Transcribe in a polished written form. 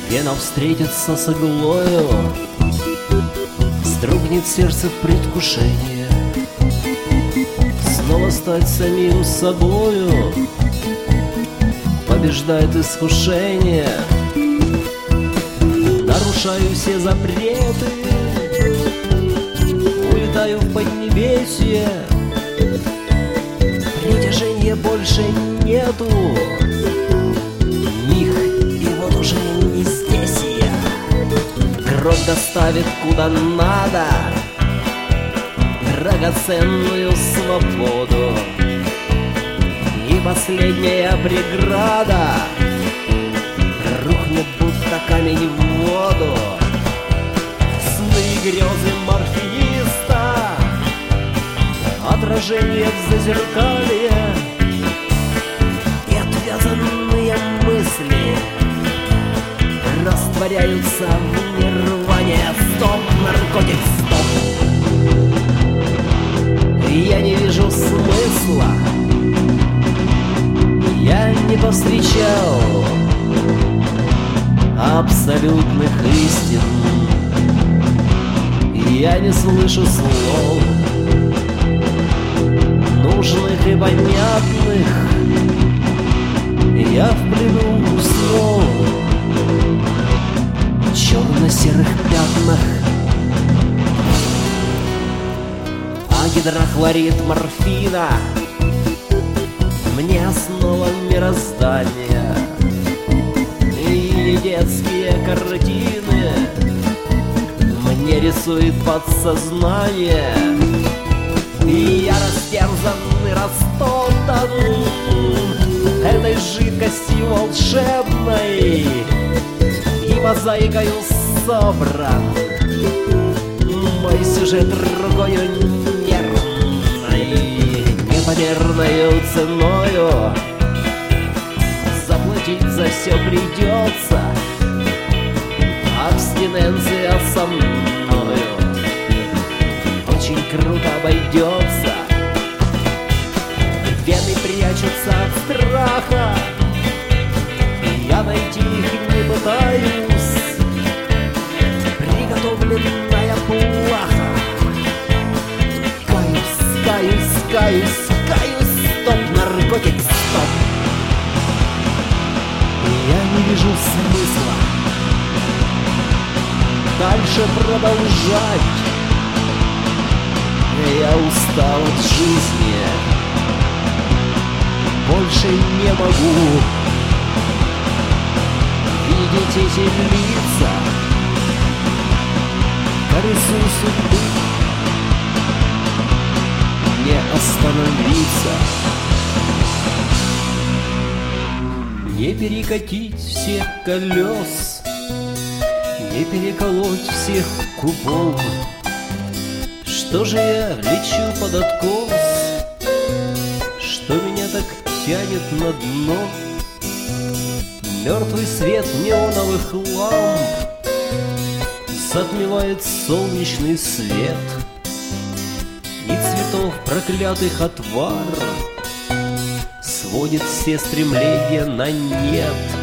Вена встретится с иглою, вздрогнет сердце в предвкушении снова стать самим собою. Побеждает искушение, нарушаю все запреты, улетаю в поднебесье, притяжения больше нету. Миг, и вот уже не здесь я. Кровь доставит куда надо драгоценную свободу, и последняя преграда рухнет, будто камень в воду. Сны и грезы морфиниста, отражение в зазеркалье, и отвязанные мысли растворяются в нирване. Стоп, наркотик, стоп! Я не вижу смысла, я не повстречал абсолютных истин, я не слышу слов нужных и понятных. Я в плену снов, в черно-серых пятнах. А гидрохлорид морфина мне основа мироздания, и детские картины мне рисует подсознание. И я растерзан и растоптан этой жидкостью волшебной, и мозаикою собран мой сюжет другою нервной, непомерною ценою. Заплатить за все придется, абстиненция со мною очень круто обойдется. Вены прячутся от страха, я найти их не пытаюсь. Приготовленная плаха, каюсь, каюсь, каюсь, каюсь. Стоп, наркотик, стоп! Я не вижу смысла дальше продолжать. Я устал от жизни, больше не могу видеть эти лица, колесу судьбы не остановиться. Не перекатить всех колес, не переколоть всех кубов. Что же я лечу под откос, что меня так тянет на дно? Мертвый свет неоновых ламп затмевает солнечный свет, и цветов проклятых отвар сводит все стремления на нет.